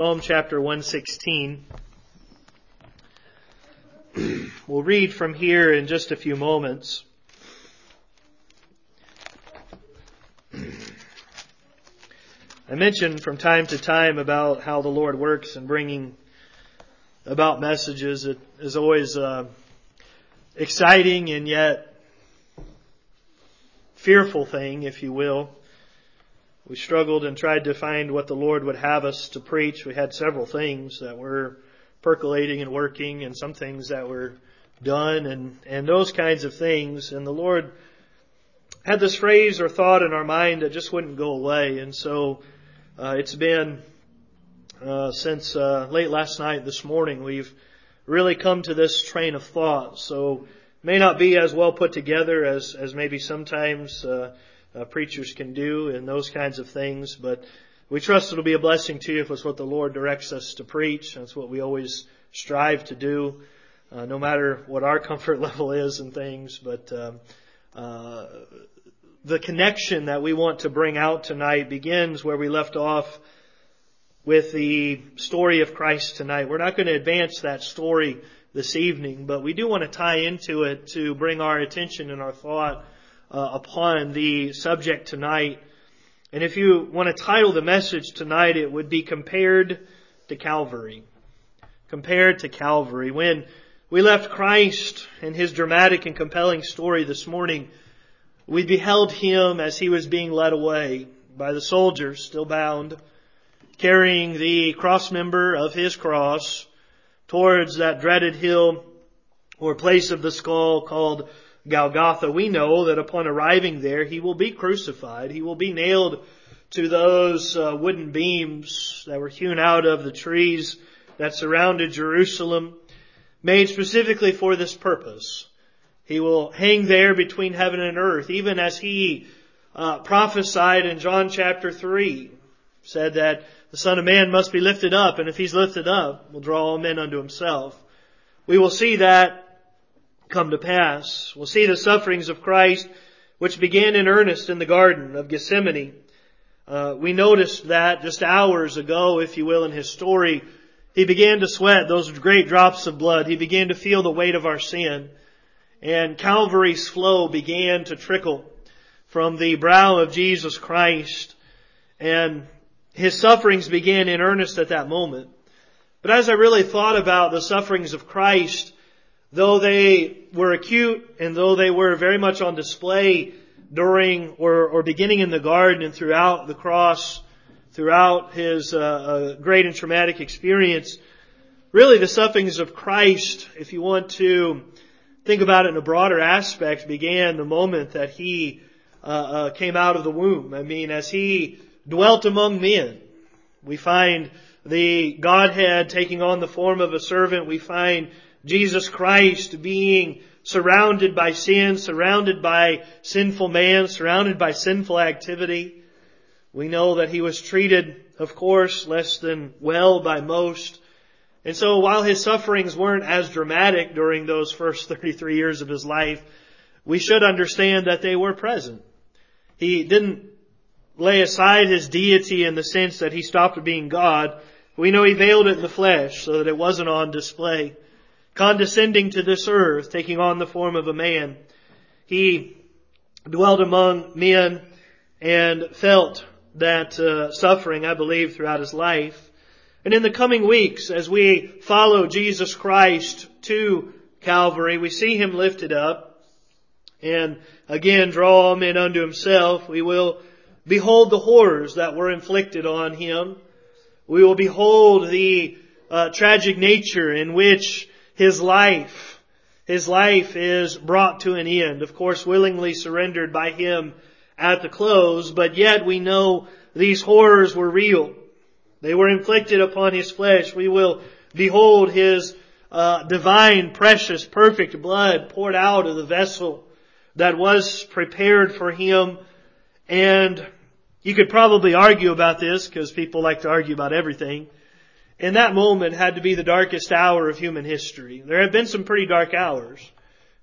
Psalm chapter 116. We'll read from here in just a few moments. I mentioned from time to time about how the Lord works in bringing about messages. It is always exciting and yet fearful thing, if you will. We struggled and tried to find what the Lord would have us to preach. We had several things that were percolating and working, and some things that were done, and those kinds of things. And the Lord had this phrase or thought in our mind that just wouldn't go away. And so it's been since late last night, this morning, we've really come to this train of thought. So it may not be as well put together as maybe sometimes preachers can do and those kinds of things, but we trust it'll be a blessing to you if it's what the Lord directs us to preach. That's what we always strive to do, no matter what our comfort level is and things. But the connection that we want to bring out tonight begins where we left off with the story of Christ tonight. We're not going to advance that story this evening, but we do want to tie into it to bring our attention and our thought upon the subject tonight. And if you want to title the message tonight, it would be Compared to Calvary. Compared to Calvary. When we left Christ and His dramatic and compelling story this morning, we beheld Him as He was being led away by the soldiers, still bound, carrying the cross member of His cross towards that dreaded hill or place of the skull called Golgotha. We know that upon arriving there, He will be crucified. He will be nailed to those wooden beams that were hewn out of the trees that surrounded Jerusalem, made specifically for this purpose. He will hang there between heaven and earth, even as He prophesied in John chapter 3, said that the Son of Man must be lifted up, and if He's lifted up, will draw all men unto Himself. We will see that come to pass. We'll see the sufferings of Christ, which began in earnest in the Garden of Gethsemane. We noticed that just hours ago, if you will, in His story, He began to sweat those great drops of blood. He began to feel the weight of our sin. And Calvary's flow began to trickle from the brow of Jesus Christ. And His sufferings began in earnest at that moment. But as I really thought about the sufferings of Christ, though they were acute and though they were very much on display during or beginning in the garden and throughout the cross, throughout His great and traumatic experience, really the sufferings of Christ, if you want to think about it in a broader aspect, began the moment that He came out of the womb. I mean, as He dwelt among men, we find the Godhead taking on the form of a servant. We find Jesus Christ being surrounded by sin, surrounded by sinful man, surrounded by sinful activity. We know that He was treated, of course, less than well by most. And so while His sufferings weren't as dramatic during those first 33 years of His life, we should understand that they were present. He didn't lay aside His deity in the sense that He stopped being God. We know He veiled it in the flesh so that it wasn't on display. Condescending to this earth, taking on the form of a man, He dwelt among men and felt that suffering, I believe, throughout His life. And in the coming weeks, as we follow Jesus Christ to Calvary, we see Him lifted up and again draw all men unto Himself. We will behold the horrors that were inflicted on Him. We will behold the tragic nature in which His life is brought to an end. Of course, willingly surrendered by Him at the close, but yet we know these horrors were real. They were inflicted upon His flesh. We will behold His divine, precious, perfect blood poured out of the vessel that was prepared for Him. And you could probably argue about this, because people like to argue about everything. And that moment had to be the darkest hour of human history. There have been some pretty dark hours.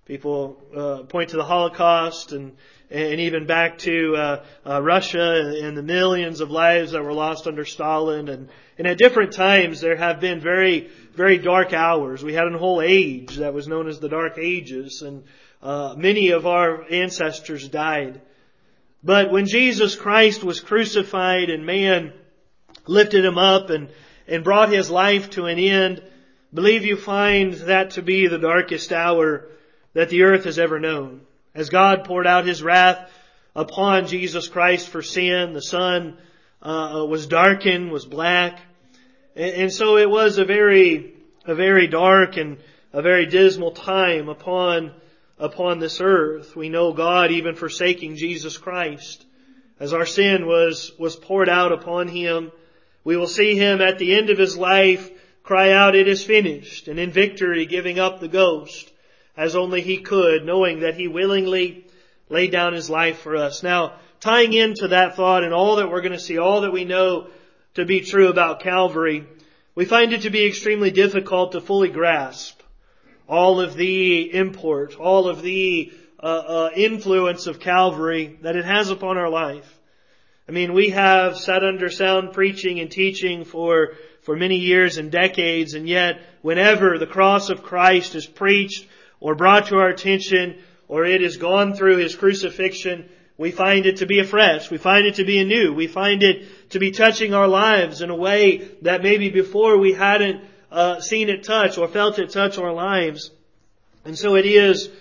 People point to the Holocaust and even back to Russia and the millions of lives that were lost under Stalin. And at different times there have been very, very dark hours. We had a whole age that was known as the Dark Ages, and many of our ancestors died. But when Jesus Christ was crucified and man lifted Him up and brought His life to an end, I believe you find that to be the darkest hour that the earth has ever known. As God poured out His wrath upon Jesus Christ for sin, the sun was darkened, was black. And so it was a very dark and a very dismal time upon this earth. We know God even forsaking Jesus Christ. As our sin was poured out upon Him, we will see Him at the end of His life cry out, "It is finished," and in victory giving up the ghost as only He could, knowing that He willingly laid down His life for us. Now, tying into that thought and all that we're going to see, all that we know to be true about Calvary, we find it to be extremely difficult to fully grasp all of the import, all of the influence of Calvary that it has upon our life. I mean, we have sat under sound preaching and teaching for many years and decades, and yet whenever the cross of Christ is preached or brought to our attention, or it has gone through His crucifixion, we find it to be afresh. We find it to be anew. We find it to be touching our lives in a way that maybe before we hadn't seen it touch or felt it touch our lives. And so it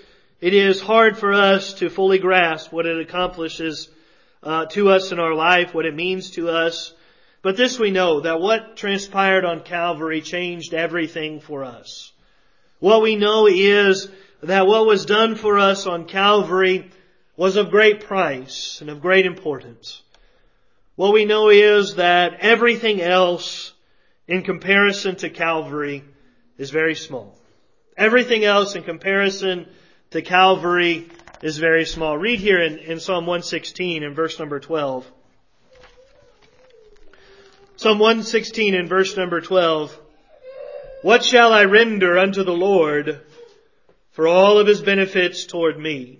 is hard for us to fully grasp what it accomplishes to us in our life, what it means to us. But this we know, that what transpired on Calvary changed everything for us. What we know is that what was done for us on Calvary was of great price and of great importance. What we know is that everything else in comparison to Calvary is very small. Everything else in comparison to Calvary is very small. Read here in Psalm 116 in verse number 12. Psalm 116 in verse number 12. "What shall I render unto the Lord for all of His benefits toward me?"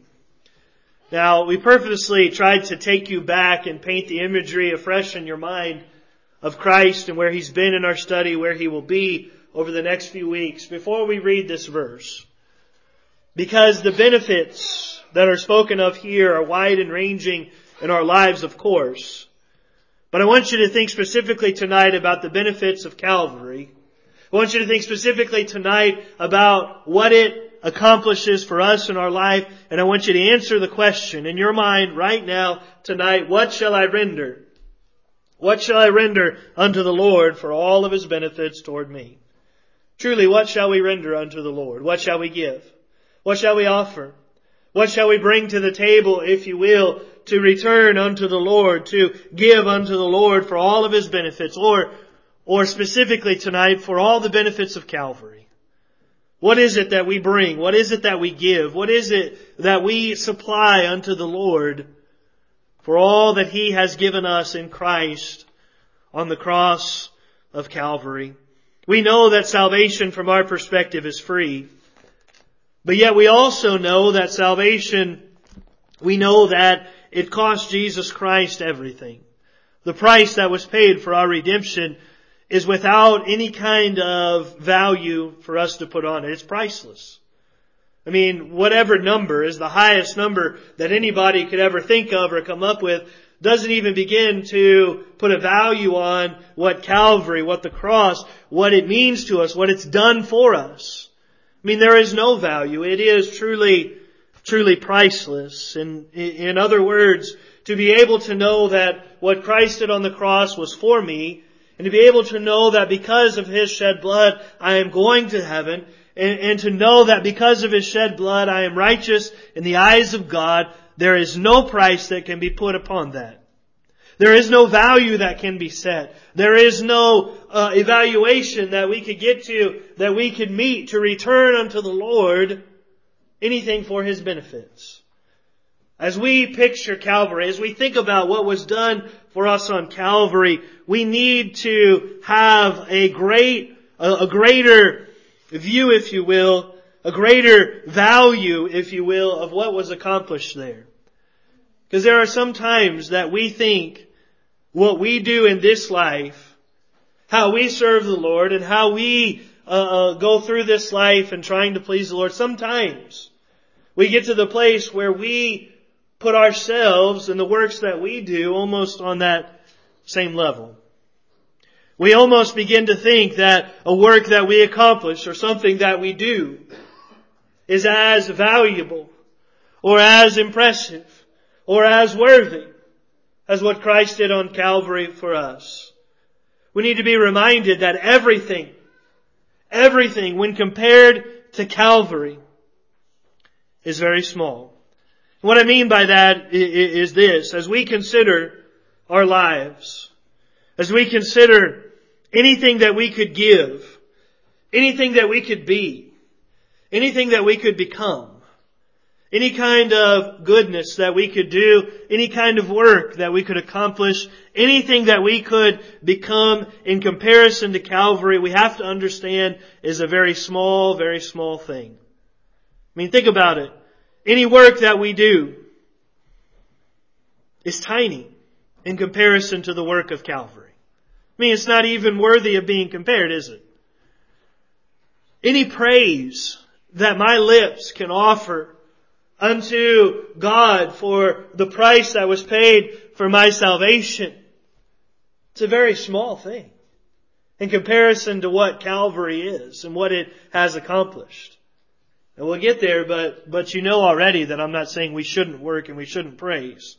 Now, we purposely tried to take you back and paint the imagery afresh in your mind of Christ and where He's been in our study, where He will be over the next few weeks before we read this verse. Because the benefits that are spoken of here are wide and ranging in our lives, of course. But I want you to think specifically tonight about the benefits of Calvary. I want you to think specifically tonight about what it accomplishes for us in our life. And I want you to answer the question in your mind right now, tonight, what shall I render? What shall I render unto the Lord for all of His benefits toward me? Truly, what shall we render unto the Lord? What shall we give? What shall we offer? What shall we bring to the table, if you will, to return unto the Lord, to give unto the Lord for all of His benefits, or specifically tonight for all the benefits of Calvary? What is it that we bring? What is it that we give? What is it that we supply unto the Lord for all that He has given us in Christ on the cross of Calvary? We know that salvation from our perspective is free. But yet we also know that salvation, we know that it cost Jesus Christ everything. The price that was paid for our redemption is without any kind of value for us to put on it. It's priceless. I mean, whatever number is the highest number that anybody could ever think of or come up with doesn't even begin to put a value on what Calvary, what the cross, what it means to us, what it's done for us. I mean, there is no value. It is truly priceless. And in other words, to be able to know that what Christ did on the cross was for me, and to be able to know that because of His shed blood, I am going to heaven, and to know that because of His shed blood, I am righteous in the eyes of God, there is no price that can be put upon that. There is no value that can be set. There is no evaluation that we could get to, that we could meet to return unto the Lord anything for His benefits. As we picture Calvary, as we think about what was done for us on Calvary, we need to have a greater view, if you will, a greater value, if you will, of what was accomplished there. Because there are some times that we think what we do in this life, how we serve the Lord, and how we go through this life and trying to please the Lord, sometimes we get to the place where we put ourselves and the works that we do almost on that same level. We almost begin to think that a work that we accomplish or something that we do is as valuable or as impressive or as worthy as what Christ did on Calvary for us. We need to be reminded that everything when compared to Calvary is very small. What I mean by that is this: as we consider our lives, as we consider anything that we could give, anything that we could be, anything that we could become, any kind of goodness that we could do, any kind of work that we could accomplish, anything that we could become in comparison to Calvary, we have to understand is a very small thing. I mean, think about it. Any work that we do is tiny in comparison to the work of Calvary. I mean, it's not even worthy of being compared, is it? Any praise that my lips can offer unto God for the price that was paid for my salvation, it's a very small thing in comparison to what Calvary is and what it has accomplished. And we'll get there, but you know already that I'm not saying we shouldn't work and we shouldn't praise.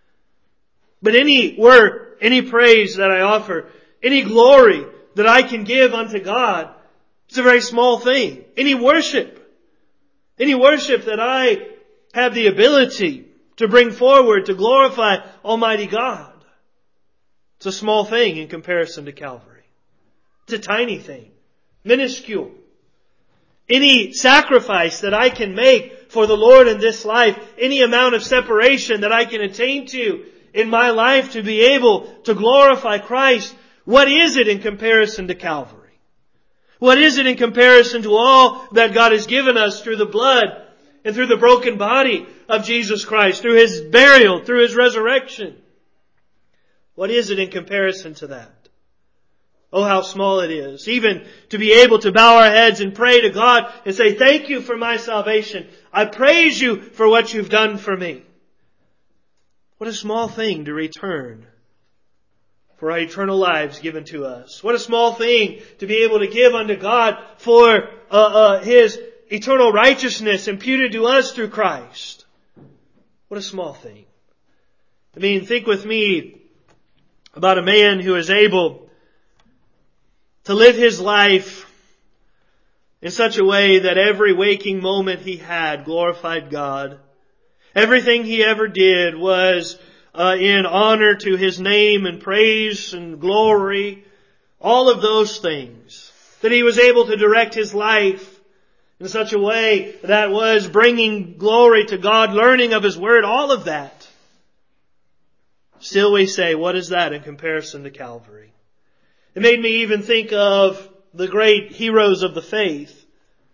But any work, any praise that I offer, any glory that I can give unto God, it's a very small thing. Any worship that I have the ability to bring forward to glorify Almighty God, it's a small thing in comparison to Calvary. It's a tiny thing, minuscule. Any sacrifice that I can make for the Lord in this life, any amount of separation that I can attain to in my life to be able to glorify Christ, what is it in comparison to Calvary? What is it in comparison to all that God has given us through the blood and through the broken body of Jesus Christ, through His burial, through His resurrection? What is it in comparison to that? Oh, how small it is. Even to be able to bow our heads and pray to God and say, thank you for my salvation. I praise you for what you've done for me. What a small thing to return for our eternal lives given to us. What a small thing to be able to give unto God for His eternal righteousness imputed to us through Christ. What a small thing. I mean, think with me about a man who is able to live his life in such a way that every waking moment he had glorified God. Everything he ever did was in honor to His name and praise and glory. All of those things. That he was able to direct his life in such a way that was bringing glory to God, learning of His Word, all of that. Still we say, what is that in comparison to Calvary? It made me even think of the great heroes of the faith.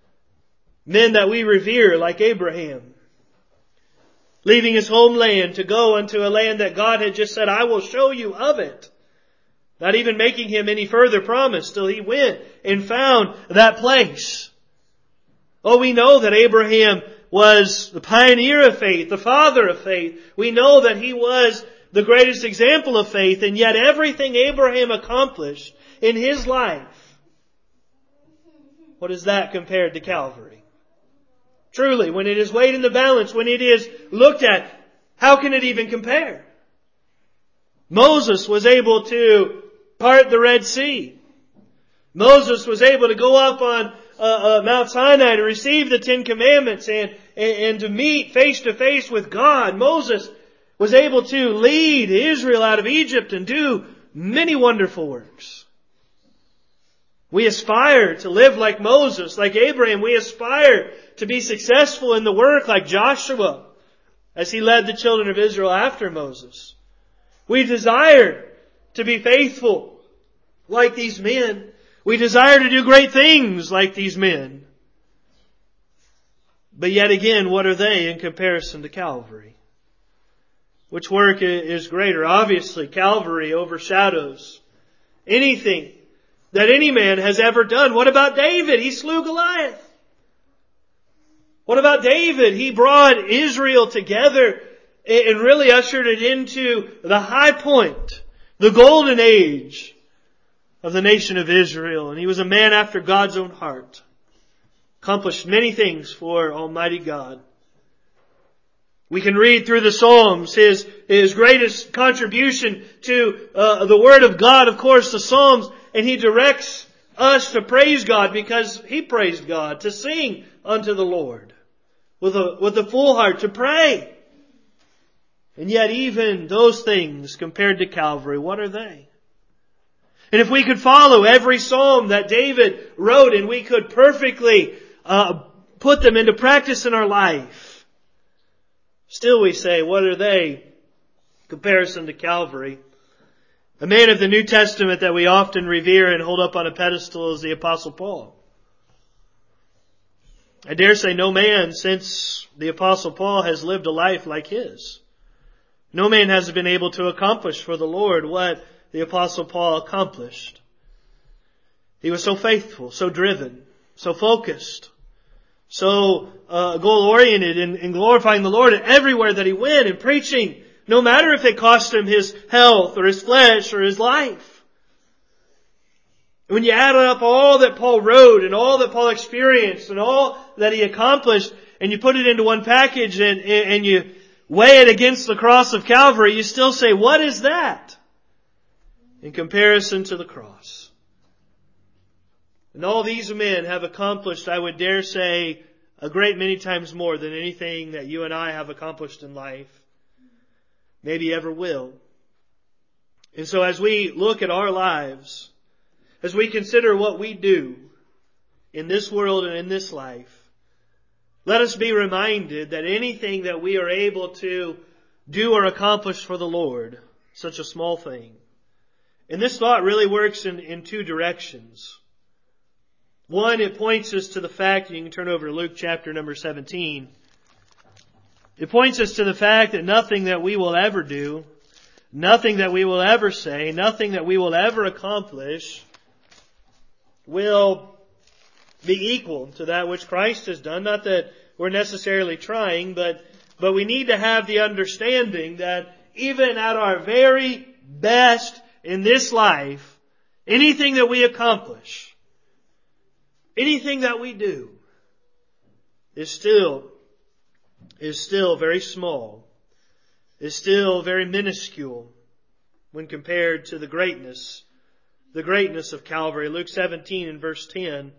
Men that we revere like Abraham. Leaving his homeland to go unto a land that God had just said, I will show you of it. Not even making him any further promise till he went and found that place. Oh, we know that Abraham was the pioneer of faith, the father of faith. We know that he was the greatest example of faith, and yet everything Abraham accomplished in his life, what is that compared to Calvary? Truly, when it is weighed in the balance, when it is looked at, how can it even compare? Moses was able to part the Red Sea. Moses was able to go up on Mount Sinai to receive the Ten Commandments and to meet face to face with God. Moses was able to lead Israel out of Egypt and do many wonderful works. We aspire to live like Moses, like Abraham. We aspire to be successful in the work like Joshua as he led the children of Israel after Moses. We desire to be faithful like these men. We desire to do great things like these men. But yet again, what are they in comparison to Calvary? Which work is greater? Obviously, Calvary overshadows anything that any man has ever done. What about David? He slew Goliath. What about David? He brought Israel together and really ushered it into the high point, the golden age of the nation of Israel. And he was a man after God's own heart. Accomplished many things for Almighty God. We can read through the Psalms His greatest contribution to the Word of God, of course, the Psalms, and He directs us to praise God because He praised God, to sing unto the Lord with a full heart, to pray. And yet even those things compared to Calvary, what are they? And if we could follow every psalm that David wrote and we could perfectly put them into practice in our life, still we say, what are they in comparison to Calvary? A man of the New Testament that we often revere and hold up on a pedestal is the Apostle Paul. I dare say no man since the Apostle Paul has lived a life like his. No man has been able to accomplish for the Lord what the Apostle Paul accomplished. He was so faithful, so driven, so focused, so goal-oriented in glorifying the Lord everywhere that he went and preaching, no matter if it cost him his health or his flesh or his life. When you add up all that Paul wrote and all that Paul experienced and all that he accomplished and you put it into one package and you weigh it against the cross of Calvary, you still say, what is that in comparison to the cross? And all these men have accomplished, I would dare say, a great many times more than anything that you and I have accomplished in life, maybe ever will. And so as we look at our lives, as we consider what we do in this world and in this life, let us be reminded that anything that we are able to do or accomplish for the Lord, such a small thing. And this thought really works in two directions. One, it points us to the fact, you can turn over to Luke chapter number 17. It points us to the fact that nothing that we will ever do, nothing that we will ever say, nothing that we will ever accomplish will be equal to that which Christ has done. Not that we're necessarily trying, but we need to have the understanding that even at our very best in this life, anything that we accomplish, anything that we do is still very small, is still very minuscule when compared to the greatness of Calvary. Luke 17 and verse 10.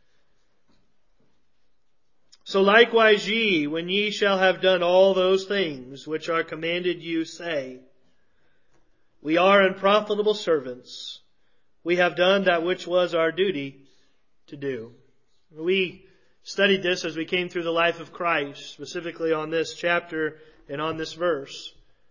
So likewise ye, when ye shall have done all those things which are commanded you, say, we are unprofitable servants. We have done that which was our duty to do. We studied this as we came through the life of Christ, specifically on this chapter and on this verse.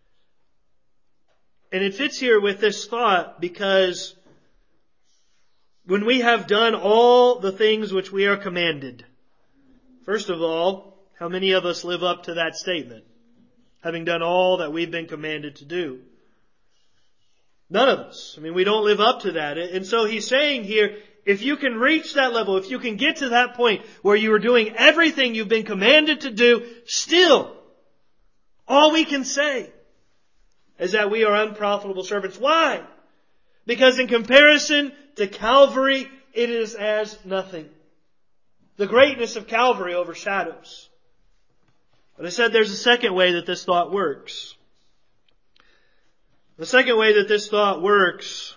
And it fits here with this thought because when we have done all the things which we are commanded, first of all, how many of us live up to that statement? Having done all that we've been commanded to do. None of us. We don't live up to that. And so he's saying here, if you can reach that level, if you can get to that point where you are doing everything you've been commanded to do, still, all we can say is that we are unprofitable servants. Why? Because in comparison to Calvary, it is as nothing. The greatness of Calvary overshadows. But I said there's a second way that this thought works. The second way that this thought works,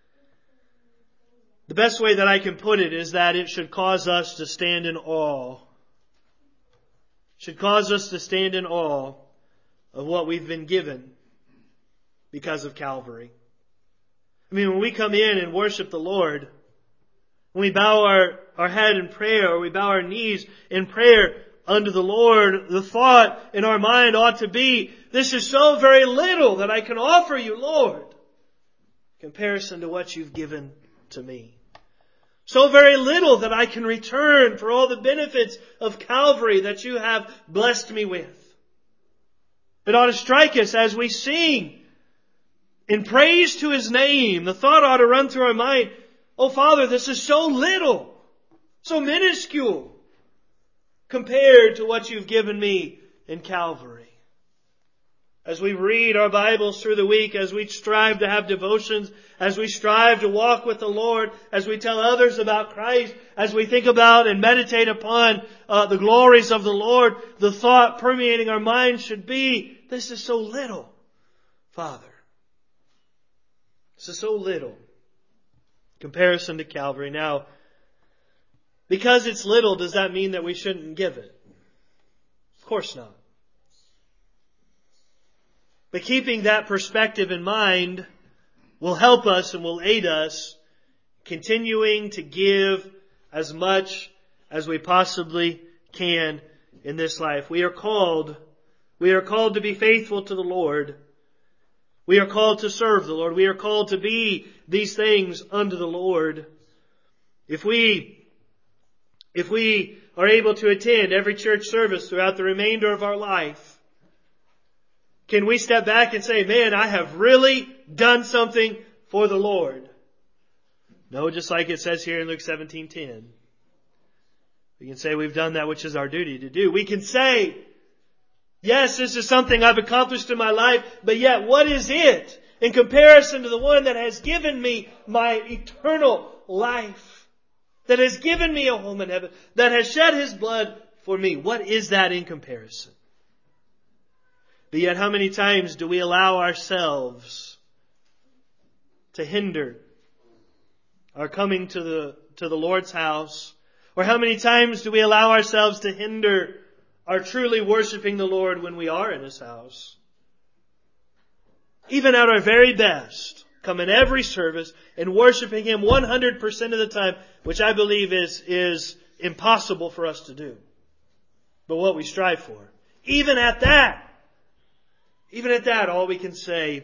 the best way that I can put it is that it should cause us to stand in awe. It should cause us to stand in awe of what we've been given because of Calvary. When we come in and worship the Lord, when we bow our head in prayer or we bow our knees in prayer unto the Lord, the thought in our mind ought to be, this is so very little that I can offer you, Lord, in comparison to what you've given to me. So very little that I can return for all the benefits of Calvary that you have blessed me with. It ought to strike us as we sing in praise to His name. The thought ought to run through our mind, oh Father, this is so little, so minuscule compared to what you've given me in Calvary. As we read our Bibles through the week, as we strive to have devotions, as we strive to walk with the Lord, as we tell others about Christ, as we think about and meditate upon the glories of the Lord, the thought permeating our minds should be, this is so little, Father. This is so little. Comparison to Calvary. Now, because it's little, does that mean that we shouldn't give it? Of course not. But keeping that perspective in mind will help us and will aid us continuing to give as much as we possibly can in this life. We are called to be faithful to the Lord. We are called to serve the Lord. We are called to be these things unto the Lord. If we are able to attend every church service throughout the remainder of our life, can we step back and say, man, I have really done something for the Lord? No, just like it says here in Luke 17:10. We can say we've done that which is our duty to do. We can say, yes, this is something I've accomplished in my life, but yet what is it in comparison to the one that has given me my eternal life, that has given me a home in heaven, that has shed His blood for me? What is that in comparison? But yet how many times do we allow ourselves to hinder our coming to the Lord's house? Or how many times do we allow ourselves to hinder our truly worshiping the Lord when we are in His house? Even at our very best, come in every service and worshiping Him 100% of the time, which I believe is impossible for us to do. But what we strive for. Even at that, all we can say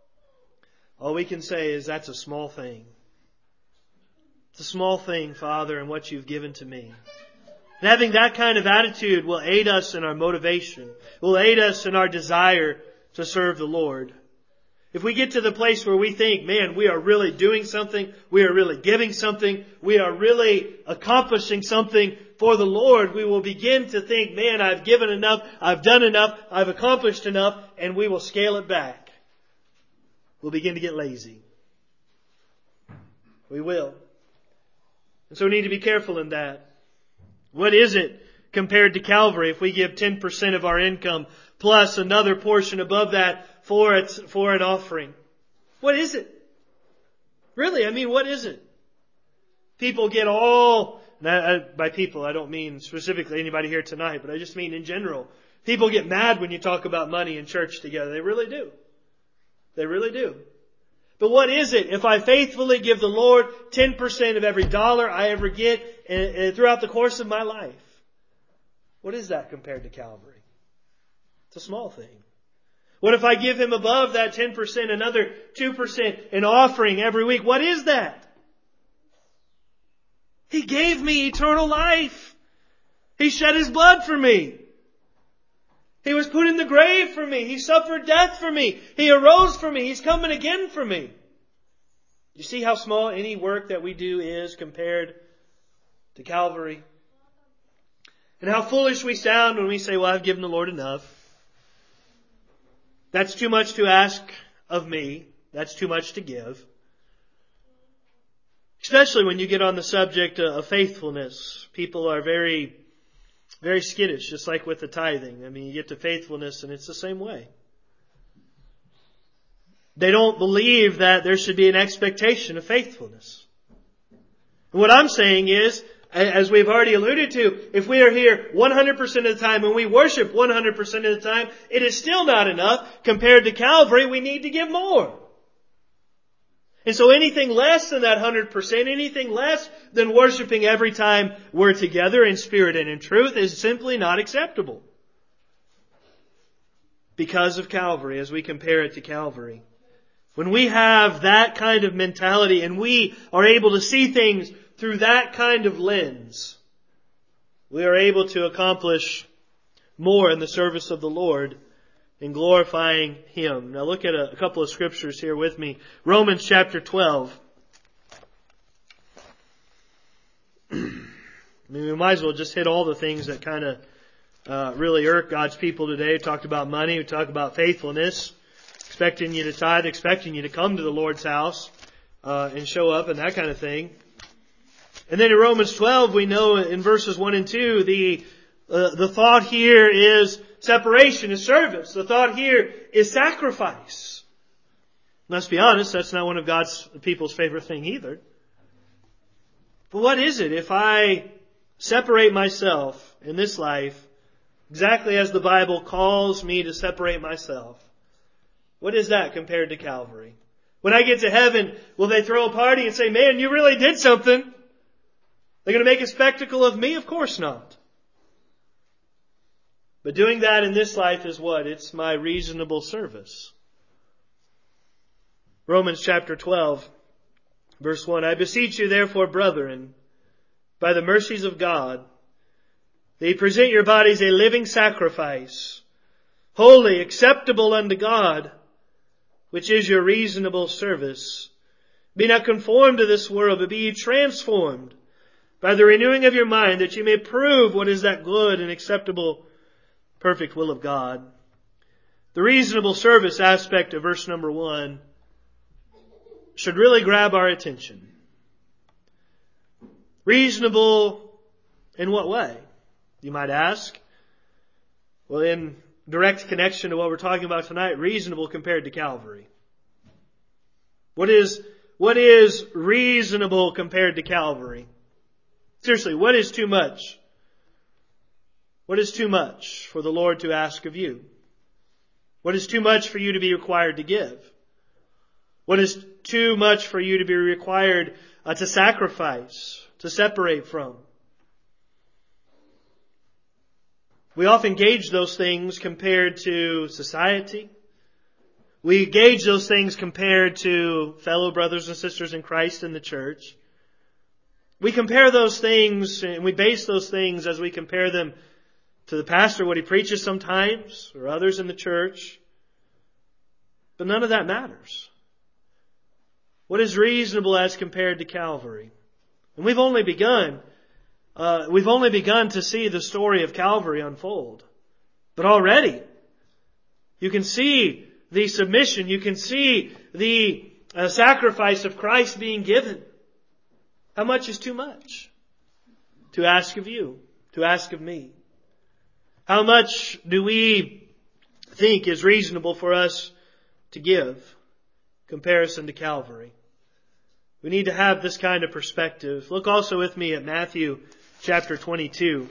is that's a small thing. It's a small thing, Father, in what you've given to me. And having that kind of attitude will aid us in our motivation, will aid us in our desire to serve the Lord. If we get to the place where we think, man, we are really doing something, we are really giving something, we are really accomplishing something for the Lord, we will begin to think, man, I've given enough, I've done enough, I've accomplished enough, and we will scale it back. We'll begin to get lazy. We will. And so we need to be careful in that. What is it compared to Calvary if we give 10% of our income plus another portion above that for an offering? What is it? Really, what is it? People get all... by people, I don't mean specifically anybody here tonight, but I just mean in general. People get mad when you talk about money in church together. They really do. They really do. But what is it if I faithfully give the Lord 10% of every dollar I ever get throughout the course of my life? What is that compared to Calvary? It's a small thing. What if I give Him above that 10%, another 2% in offering every week? What is that? He gave me eternal life. He shed His blood for me. He was put in the grave for me. He suffered death for me. He arose for me. He's coming again for me. You see how small any work that we do is compared to Calvary? And how foolish we sound when we say, well, I've given the Lord enough. That's too much to ask of me. That's too much to give. Especially when you get on the subject of faithfulness. People are very, very skittish, just like with the tithing. You get to faithfulness and it's the same way. They don't believe that there should be an expectation of faithfulness. And what I'm saying is, as we've already alluded to, if we are here 100% of the time and we worship 100% of the time, it is still not enough. Compared to Calvary, we need to give more. And so anything less than that 100%, anything less than worshiping every time we're together in spirit and in truth is simply not acceptable. Because of Calvary, as we compare it to Calvary. When we have that kind of mentality and we are able to see things through that kind of lens, we are able to accomplish more in the service of the Lord in glorifying Him. Now look at a couple of scriptures here with me. Romans chapter 12. We might as well just hit all the things that kind of really irk God's people today. We talked about money. We talked about faithfulness. Expecting you to tithe. Expecting you to come to the Lord's house and show up and that kind of thing. And then in Romans 12 we know in verses 1 and 2 the thought here is separation, is service. The thought here is sacrifice. Let's be honest, that's not one of God's people's favorite thing either. But what is it if I separate myself in this life exactly as the Bible calls me to separate myself? What is that compared to Calvary? When I get to heaven, will they throw a party and say, man, you really did something? They're going to make a spectacle of me? Of course not. But doing that in this life is what? It's my reasonable service. Romans chapter 12, verse 1. I beseech you therefore, brethren, by the mercies of God, that ye present your bodies a living sacrifice, holy, acceptable unto God, which is your reasonable service. Be not conformed to this world, but be ye transformed by the renewing of your mind, that ye may prove what is that good and acceptable, perfect will of God. The reasonable service aspect of verse number 1 should really grab our attention. Reasonable in what way? You might ask. Well, in direct connection to what we're talking about tonight, reasonable compared to Calvary. What is reasonable compared to Calvary? Seriously, what is too much? What is too much for the Lord to ask of you? What is too much for you to be required to give? What is too much for you to be required to sacrifice, to separate from? We often gauge those things compared to society. We gauge those things compared to fellow brothers and sisters in Christ in the church. We compare those things and we base those things as we compare them to the pastor, what he preaches sometimes, or others in the church. But none of that matters. What is reasonable as compared to Calvary? And we've only begun to see the story of Calvary unfold. But already, you can see the submission, you can see the sacrifice of Christ being given. How much is too much to ask of you, to ask of me? How much do we think is reasonable for us to give in comparison to Calvary? We need to have this kind of perspective. Look also with me at Matthew chapter 22.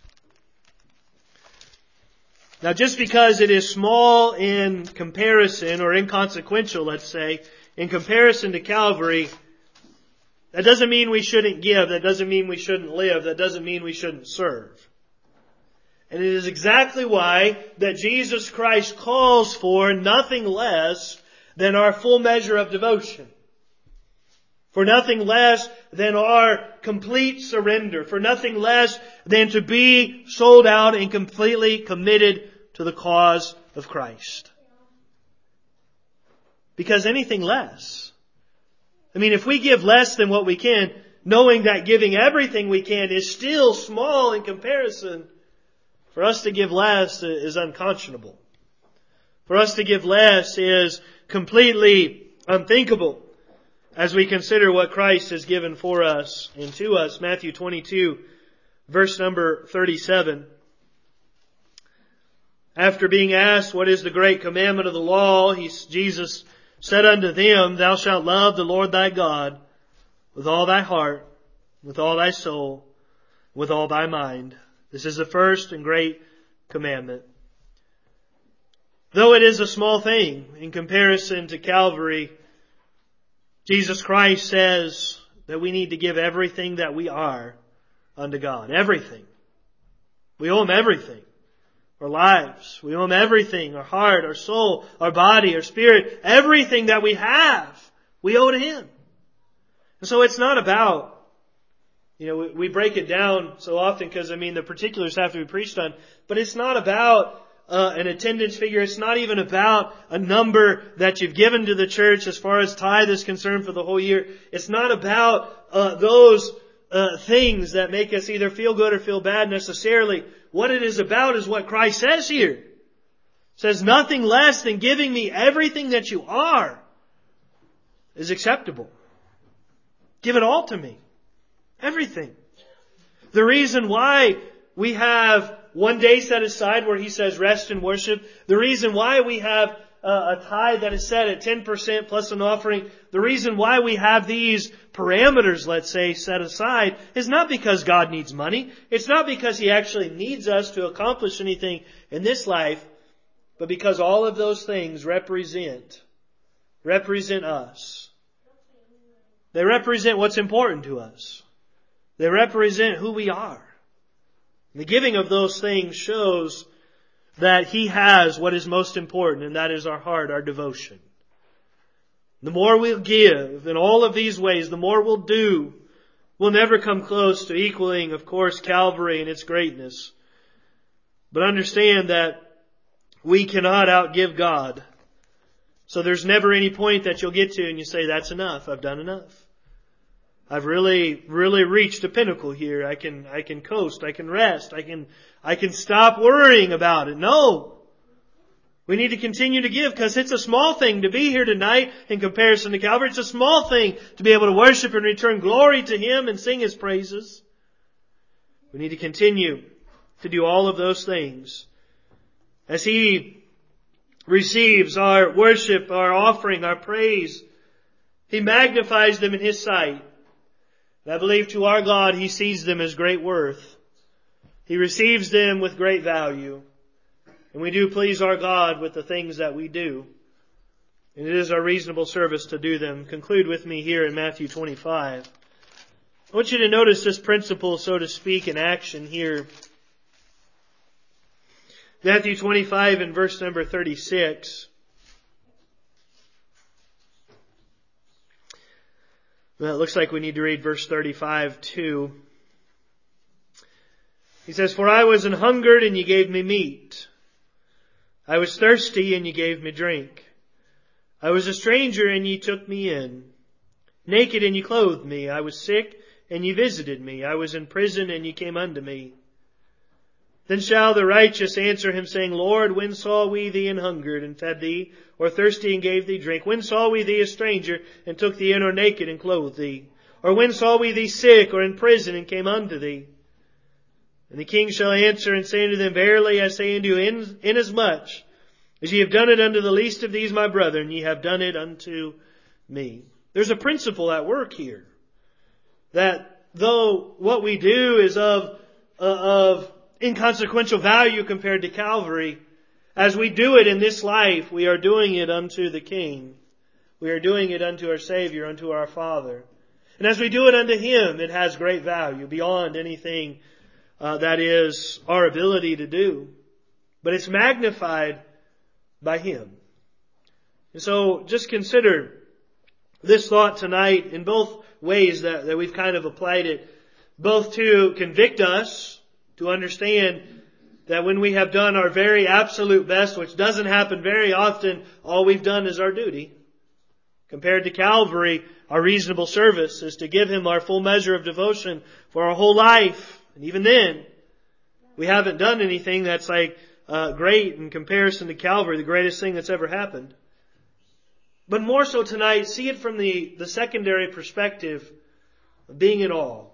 Now, just because it is small in comparison, or inconsequential, let's say, in comparison to Calvary, that doesn't mean we shouldn't give. That doesn't mean we shouldn't live. That doesn't mean we shouldn't serve. And it is exactly why that Jesus Christ calls for nothing less than our full measure of devotion. For nothing less than our complete surrender. For nothing less than to be sold out and completely committed to the cause of Christ. Because anything less. If we give less than what we can, knowing that giving everything we can is still small in comparison, for us to give less is unconscionable. For us to give less is completely unthinkable as we consider what Christ has given for us and to us. Matthew 22, verse number 37. After being asked what is the great commandment of the law, Jesus said unto them, Thou shalt love the Lord thy God with all thy heart, with all thy soul, with all thy mind. This is the first and great commandment. Though it is a small thing in comparison to Calvary, Jesus Christ says that we need to give everything that we are unto God. Everything. We owe Him everything. Our lives. We owe Him everything. Our heart, our soul, our body, our spirit. Everything that we have, we owe to Him. And so it's not about We break it down so often because, the particulars have to be preached on. But it's not about an attendance figure. It's not even about a number that you've given to the church as far as tithe is concerned for the whole year. It's not about those things that make us either feel good or feel bad necessarily. What it is about is what Christ says here. It says, nothing less than giving me everything that you are is acceptable. Give it all to me. Everything. The reason why we have one day set aside where He says rest and worship, the reason why we have a tithe that is set at 10% plus an offering, the reason why we have these parameters, let's say, set aside is not because God needs money. It's not because He actually needs us to accomplish anything in this life, but because all of those things represent us. They represent what's important to us. They represent who we are. The giving of those things shows that He has what is most important, and that is our heart, our devotion. The more we'll give in all of these ways, the more we'll do, we'll never come close to equaling, of course, Calvary and its greatness. But understand that we cannot outgive God. So there's never any point that you'll get to and you say, that's enough, I've done enough. I've really reached a pinnacle here. I can coast. I can rest. I can stop worrying about it. No. We need to continue to give because it's a small thing to be here tonight in comparison to Calvary. It's a small thing to be able to worship and return glory to Him and sing His praises. We need to continue to do all of those things. As He receives our worship, our offering, our praise, He magnifies them in His sight. I believe to our God, He sees them as great worth. He receives them with great value. And we do please our God with the things that we do. And it is our reasonable service to do them. Conclude with me here in Matthew 25. I want you to notice this principle, so to speak, in action here. Matthew 25 and verse number 36. Well, it looks like we need to read verse 35 too. He says, "For I was an hungered, and ye gave me meat. I was thirsty, and ye gave me drink. I was a stranger, and ye took me in. Naked, and ye clothed me. I was sick, and ye visited me. I was in prison, and ye came unto me. Then shall the righteous answer Him, saying, Lord, when saw we thee an hungered, and fed thee, or thirsty, and gave thee drink? When saw we thee a stranger, and took thee in, or naked, and clothed thee? Or when saw we thee sick, or in prison, and came unto thee? And the king shall answer and say unto them, Verily I say unto you, inasmuch as ye have done it unto the least of these my brethren, ye have done it unto me." There's a principle at work here. That though what we do is of inconsequential value compared to Calvary, as we do it in this life, we are doing it unto the King. We are doing it unto our Savior, unto our Father. And as we do it unto Him, it has great value beyond anything that is our ability to do. But it's magnified by Him. And so just consider this thought tonight in both ways that we've kind of applied it. Both to convict us, to understand that when we have done our very absolute best, which doesn't happen very often, all we've done is our duty. Compared to Calvary, our reasonable service is to give Him our full measure of devotion for our whole life. And even then, we haven't done anything that's great in comparison to Calvary, the greatest thing that's ever happened. But more so tonight, see it from the secondary perspective of being in awe.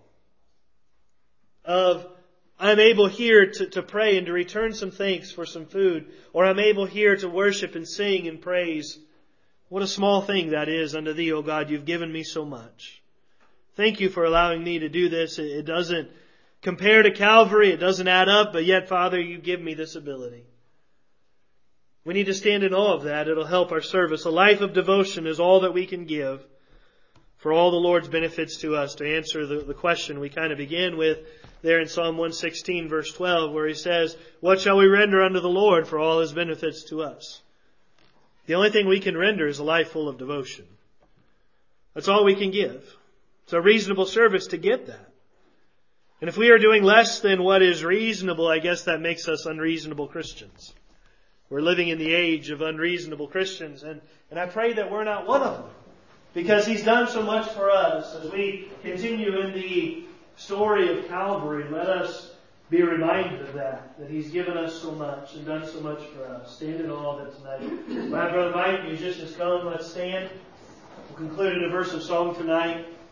Of, I'm able here to pray and to return some thanks for some food. Or I'm able here to worship and sing and praise. What a small thing that is unto Thee, O God. You've given me so much. Thank You for allowing me to do this. It doesn't compare to Calvary. It doesn't add up. But yet, Father, You give me this ability. We need to stand in awe of that. It'll help our service. A life of devotion is all that we can give for all the Lord's benefits to us. To answer the question we kind of began with there in Psalm 116 verse 12, where he says, "What shall we render unto the Lord for all His benefits to us?" The only thing we can render is a life full of devotion. That's all we can give. It's a reasonable service to give that. And if we are doing less than what is reasonable, I guess that makes us unreasonable Christians. We're living in the age of unreasonable Christians. And I pray that we're not one of them. Because He's done so much for us. As we continue in the story of Calvary, let us be reminded of that He's given us so much and done so much for us. Stand in awe of it tonight. My brother Mike, musicians come, let's stand. We'll conclude in a verse of song tonight.